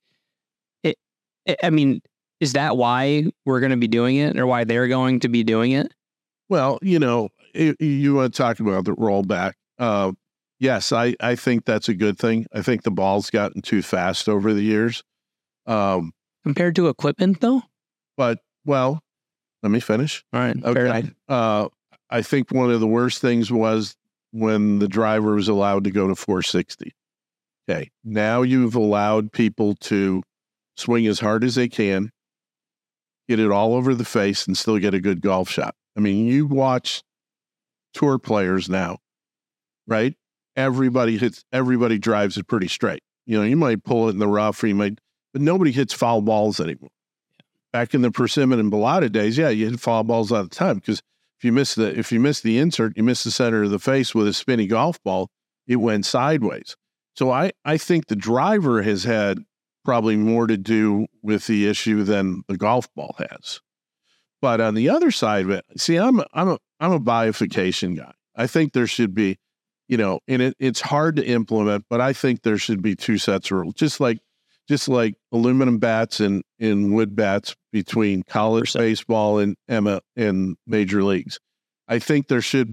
I mean, is that why we're going to be doing it or why they're going to be doing it? Well, you want to talk about the rollback. Yes, I think that's a good thing. I think the ball's gotten too fast over the years. Compared to equipment, though? But, well, let me finish. All right. Okay. I think one of the worst things was when the driver was allowed to go to 460. Okay. Now you've allowed people to swing as hard as they can, get it all over the face, and still get a good golf shot. I mean, you watch tour players now, right? Everybody drives it pretty straight. You might pull it in the rough, but nobody hits foul balls anymore. Back in the Persimmon and Bellata days, you hit foul balls all the time because if you miss the insert, you miss the center of the face with a spinny golf ball, it went sideways. So I think the driver has had probably more to do with the issue than the golf ball has. But on the other side of it, see, I'm a bifurcation guy. I think there should be, and it's hard to implement, but I think there should be 2 sets of rules, just like aluminum bats and wood bats between college baseball and major leagues. I think there should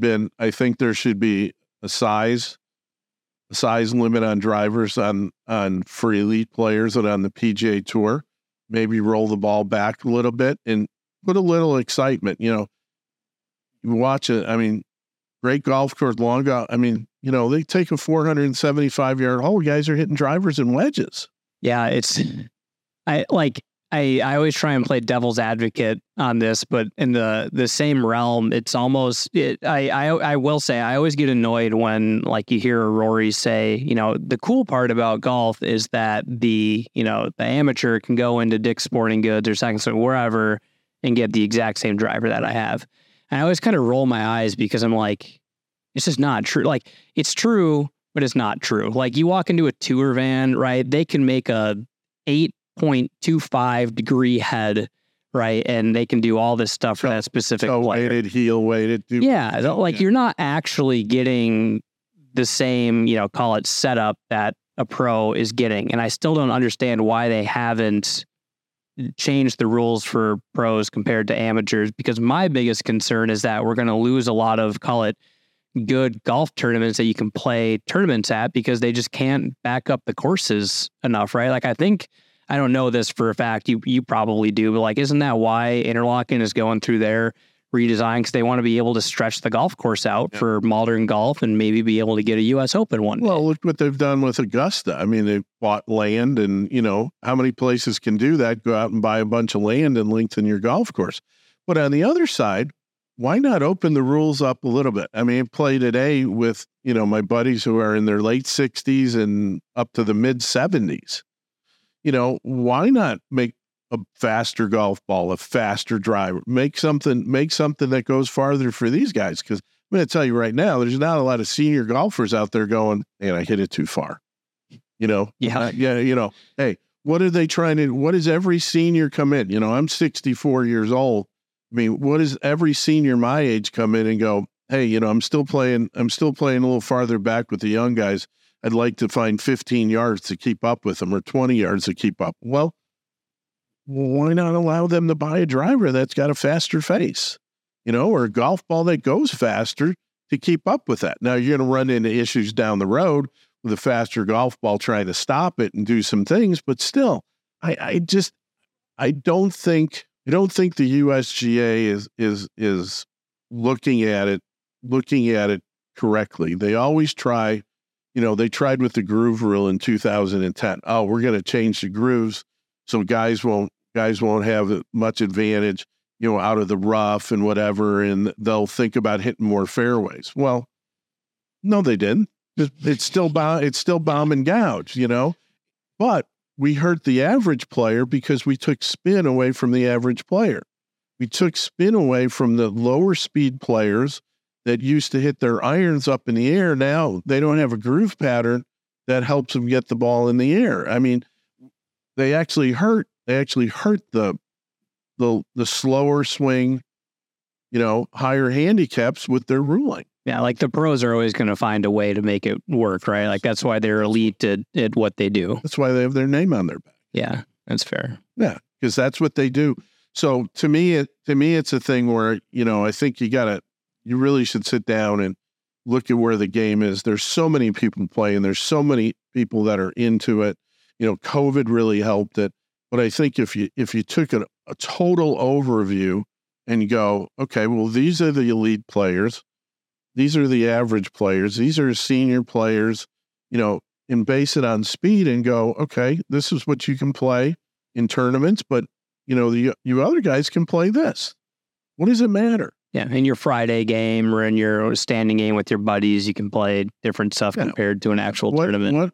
be a size limit on drivers for elite players and on the PGA Tour. Maybe roll the ball back a little bit and put a little excitement. You watch it. I mean, great golf course, long golf. I mean, they take a 475-yard hole. Guys are hitting drivers and wedges. Yeah, I always try and play devil's advocate on this, but in the same realm, it's almost I will say I always get annoyed when you hear Rory say, the cool part about golf is that the amateur can go into Dick's Sporting Goods or Second Swing wherever and get the exact same driver that I have. And I always kind of roll my eyes because I'm like, it's just not true. Like, it's true, but it's not true. Like, you walk into a tour van, right? They can make a 8.25 degree head, right? And they can do all this stuff for that specific player. Weighted, heel weighted. You're not actually getting the same, call it setup that a pro is getting. And I still don't understand why they haven't changed the rules for pros compared to amateurs, because my biggest concern is that we're going to lose a lot of, call it, good golf tournaments that you can play tournaments at because they just can't back up the courses enough, right? Like, I don't know this for a fact, you probably do, but isn't that why Interlaken is going through their redesign? Because they want to be able to stretch the golf course out for modern golf and maybe be able to get a U.S. Open one day. Well, look what they've done with Augusta. I mean, they've bought land and, how many places can do that? Go out and buy a bunch of land and lengthen your golf course. But on the other side, why not open the rules up a little bit? I mean, I play today with, my buddies who are in their late 60s and up to the mid 70s. Why not make a faster golf ball, a faster driver, make something that goes farther for these guys? Because I'm going to tell you right now, there's not a lot of senior golfers out there going, man, I hit it too far. Hey, what are they trying to, what does every senior come in? I'm 64 years old. I mean, what does every senior my age come in and go, hey, I'm still playing a little farther back with the young guys. I'd like to find 15 yards to keep up with them or 20 yards to keep up. Well, why not allow them to buy a driver that's got a faster face, or a golf ball that goes faster to keep up with that? Now, you're going to run into issues down the road with a faster golf ball trying to stop it and do some things, but still, I don't think the USGA is looking at it correctly. They always try, they tried with the groove rule in 2010. Oh, we're going to change the grooves so guys won't have much advantage, out of the rough and whatever, and they'll think about hitting more fairways. Well, no, they didn't. It's still bomb and gouge, But we hurt the average player because we took spin away from the average player. We took spin away from the lower speed players that used to hit their irons up in the air. Now they don't have a groove pattern that helps them get the ball in the air. I mean, they actually hurt the slower swing, higher handicaps with their ruling. Yeah, like the pros are always going to find a way to make it work, right? Like that's why they're elite at what they do. That's why they have their name on their back. Yeah, that's fair. Yeah, because that's what they do. So to me, it's a thing where, I think you really should sit down and look at where the game is. There's so many people playing. There's so many people that are into it. COVID really helped it. But I think if you took a total overview and go, okay, well, these are the elite players. These are the average players. These are senior players, and base it on speed and go, okay, this is what you can play in tournaments, but, you other guys can play this. What does it matter? Yeah, in your Friday game or in your standing game with your buddies, you can play different stuff compared to an actual tournament.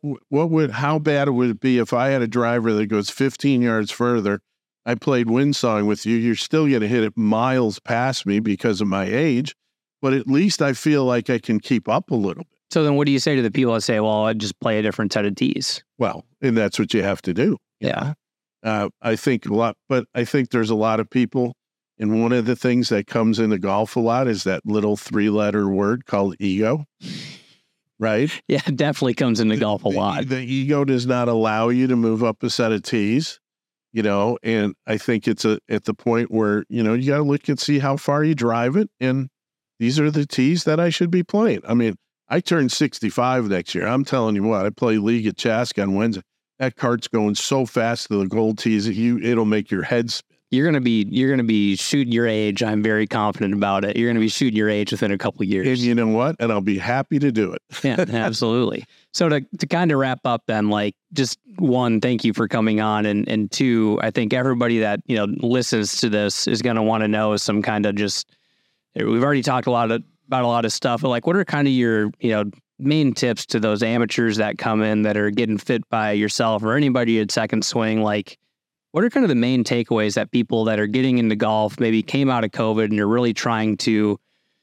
How bad would it be if I had a driver that goes 15 yards further? I played Windsong with you. You're still going to hit it miles past me because of my age, but at least I feel like I can keep up a little bit. So then what do you say to the people that say, well, I'd just play a different set of tees? Well, and that's what you have to do. Yeah. I think there's a lot of people, and one of the things that comes into golf a lot is that little 3-letter word called ego, right? Yeah, it definitely comes into golf a lot. The ego does not allow you to move up a set of tees, and I think it's at the point where, you got to look and see how far you drive it, and these are the tees that I should be playing. I mean, I turn 65 next year. I'm telling you what, I play League at Chaska on Wednesday. That cart's going so fast to the gold tees that it'll make your head spin. You're gonna be shooting your age. I'm very confident about it. You're gonna be shooting your age within a couple of years. And you know what? And I'll be happy to do it. Yeah, absolutely. So to kind of wrap up then, like, just one, thank you for coming on, and two, I think everybody that listens to this is gonna want to know some kind of we've already talked about a lot of stuff, but like, what are kind of your main tips to those amateurs that come in that are getting fit by yourself or anybody at Second Swing? Like, what are kind of the main takeaways that people that are getting into golf maybe came out of COVID and are really trying to,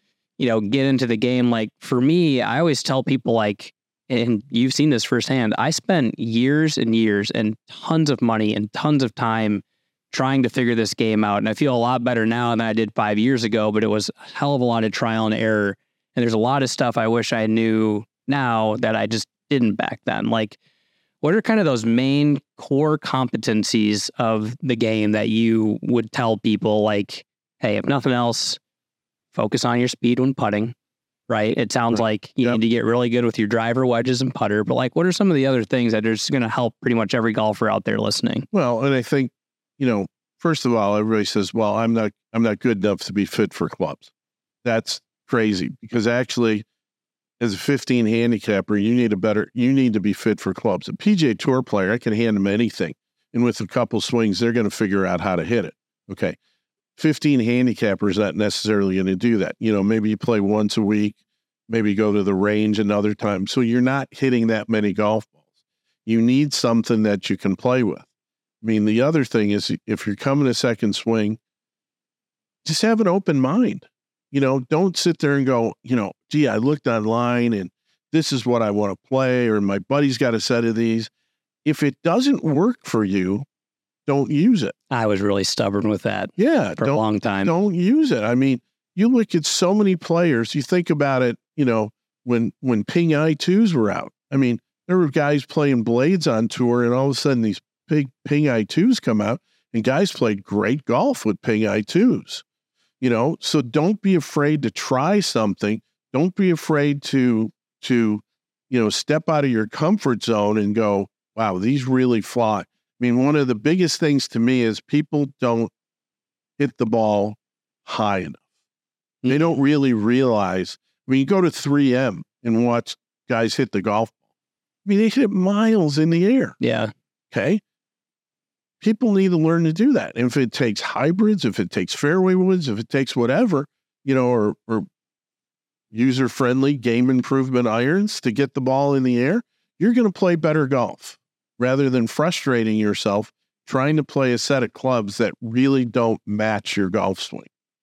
get into the game? Like for me, I always tell people, like, and you've seen this firsthand, I spent years and years and tons of money and tons of time trying to figure this game out. And I feel a lot better now than I did 5 years ago, but it was a hell of a lot of trial and error. And there's a lot of stuff I wish I knew now that I just didn't back then. Like, what are kind of those main core competencies of the game that you would tell people, like, hey, if nothing else, focus on your speed when putting, right? It sounds like you need to get really good with your driver, wedges, and putter. But like, what are some of the other things that are just going to help pretty much every golfer out there listening? Well, and I think, first of all, everybody says, well, I'm not good enough to be fit for clubs. That's crazy, because actually, as a 15 handicapper, you need to be fit for clubs. A PGA Tour player, I can hand them anything, and with a couple swings, they're going to figure out how to hit it. Okay. 15 handicapper is not necessarily going to do that. Maybe you play once a week, maybe go to the range another time. So you're not hitting that many golf balls. You need something that you can play with. I mean, the other thing is, if you're coming to Second Swing, just have an open mind. Don't sit there and go, gee, I looked online and this is what I want to play, or my buddy's got a set of these. If it doesn't work for you, don't use it. I was really stubborn with that for a long time. Don't use it. I mean, you look at so many players, you think about it, when Ping I2s were out. I mean, there were guys playing blades on tour, and all of a sudden these big Ping I2s come out, and guys played great golf with Ping I2s. So don't be afraid to try something. Don't be afraid to step out of your comfort zone and go, wow, these really fly. I mean, one of the biggest things to me is people don't hit the ball high enough. They don't really realize. I mean, you go to 3M and watch guys hit the golf ball. I mean, they hit it miles in the air. Yeah. Okay. People need to learn to do that. And if it takes hybrids, if it takes fairway woods, if it takes whatever, or user-friendly game improvement irons to get the ball in the air, you're going to play better golf rather than frustrating yourself trying to play a set of clubs that really don't match your golf swing.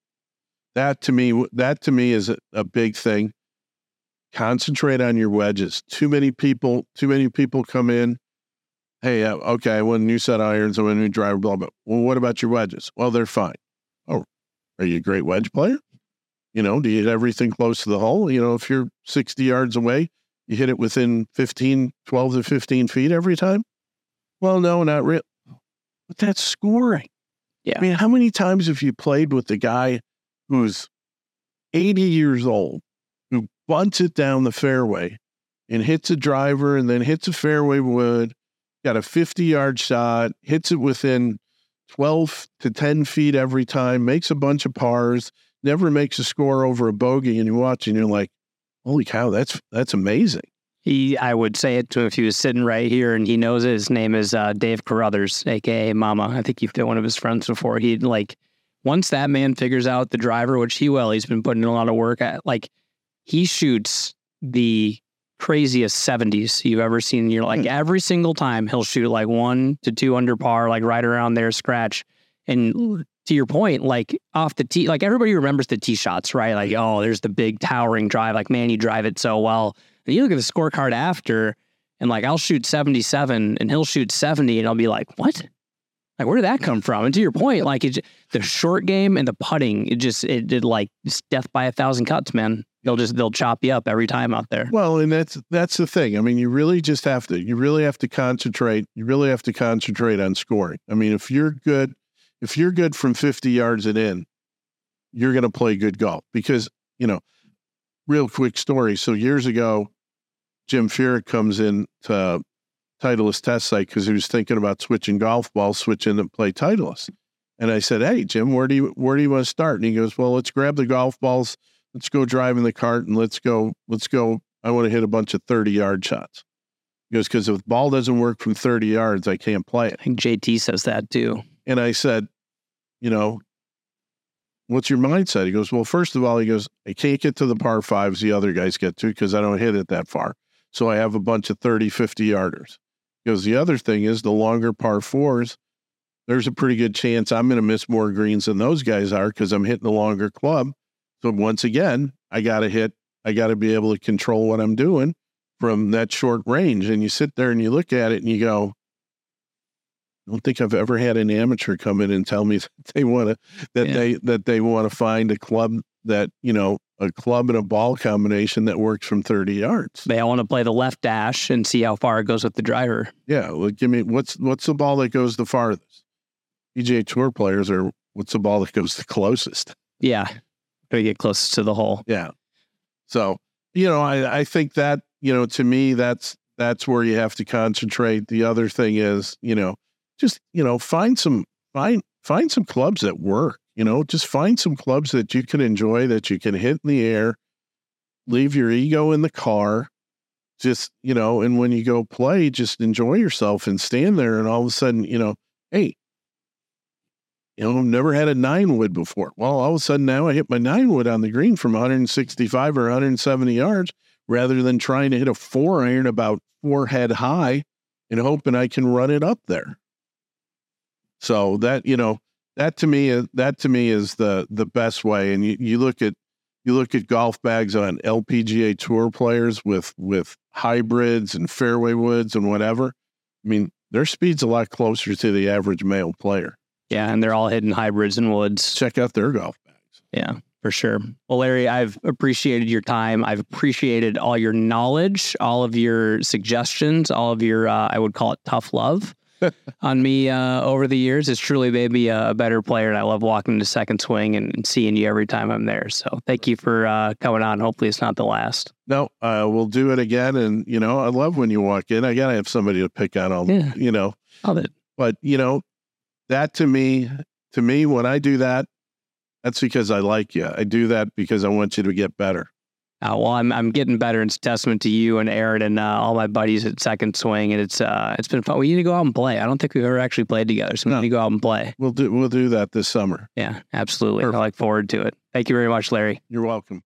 That to me is a big thing. Concentrate on your wedges. Too many people come in. Hey, okay, I want a new set of irons. I want a new driver, blah, blah. Well, what about your wedges? Well, they're fine. Oh, are you a great wedge player? Do you hit everything close to the hole? If you're 60 yards away, you hit it within 12 to 15 feet every time? Well, no, not really. But that's scoring. Yeah. I mean, how many times have you played with the guy who's 80 years old, who bunts it down the fairway and hits a driver and then hits a fairway wood, got a 50-yard shot, hits it within 12 to 10 feet every time, makes a bunch of pars, never makes a score over a bogey, and you watch and you're like, holy cow, that's amazing. I would say it to him if he was sitting right here and he knows it. His name is Dave Carruthers, aka Mama. I think you've been one of his friends before. Once that man figures out the driver, which he will, he's been putting in a lot of work at, he shoots the craziest 70s you've ever seen. You're every single time he'll shoot 1 to 2 under par, right around there, scratch. And to your point, off the tee, everybody remembers the tee shots, right? Oh, there's the big towering drive. Man, you drive it so well. And you look at the scorecard after, and I'll shoot 77 and he'll shoot 70, and I'll be like, what? Where did that come from? And to your point, the short game and the putting, it's death by 1,000 cuts, man. They'll chop you up every time out there. Well, and that's the thing. I mean, you really have to concentrate. You really have to concentrate on scoring. I mean, if you're good from 50 yards and in, you're going to play good golf because, real quick story. So years ago, Jim Furyk comes in to Titleist test site because he was thinking about switching golf balls, switching to play Titleist. And I said, hey, Jim, where do you want to start? And he goes, well, let's grab the golf balls. Let's go drive in the cart and let's go. I want to hit a bunch of 30-yard shots. He goes, because if the ball doesn't work from 30 yards, I can't play it. I think JT says that too. And I said, what's your mindset? He goes, well, first of all, I can't get to the par fives the other guys get to because I don't hit it that far. So I have a bunch of 30, 50 yarders. He goes, the other thing is the longer par fours, there's a pretty good chance I'm going to miss more greens than those guys are because I'm hitting a longer club. So once again, I got to be able to control what I'm doing from that short range. And you sit there and you look at it and you go, I don't think I've ever had an amateur come in and tell me that they want to find a club that, a club and a ball combination that works from 30 yards. They all want to play the left dash and see how far it goes with the driver. Yeah. Well, give me, what's the ball that goes the farthest? PGA Tour players are, what's the ball that goes the closest? Yeah. Gotta get closest to the hole. Yeah. So, I think that, to me, that's where you have to concentrate. The other thing is, just, find some clubs that work, just find some clubs that you can enjoy, that you can hit in the air, leave your ego in the car, just, and when you go play, just enjoy yourself and stand there. And all of a sudden, hey, I've never had a 9-wood before. Well, all of a sudden now I hit my 9-wood on the green from 165 or 170 yards rather than trying to hit a 4-iron about 4 head high and hoping I can run it up there. So that to me is the best way. And you look at golf bags on LPGA Tour players with hybrids and fairway woods and whatever. I mean, their speed's a lot closer to the average male player. Yeah, and they're all hitting hybrids and woods. Check out their golf bags. Yeah, for sure. Well, Larry, I've appreciated your time. I've appreciated all your knowledge, all of your suggestions, all of your, I would call it tough love on me over the years. It's truly made me a better player, and I love walking the second swing and seeing you every time I'm there. So thank you for coming on. Hopefully it's not the last. No, we'll do it again. And, I love when you walk in. I got to have somebody to pick on all, Love it. But, that to me, when I do that, That's because I like you. I do that because I want you to get better. Well, I'm getting better. It's a testament to you and Aaron and all my buddies at Second Swing, and it's been fun. We need to go out and play. I don't think we've ever actually played together, so we need to go out and play. We'll do that this summer. Yeah, absolutely. Perfect. I look forward to it. Thank you very much, Larry. You're welcome.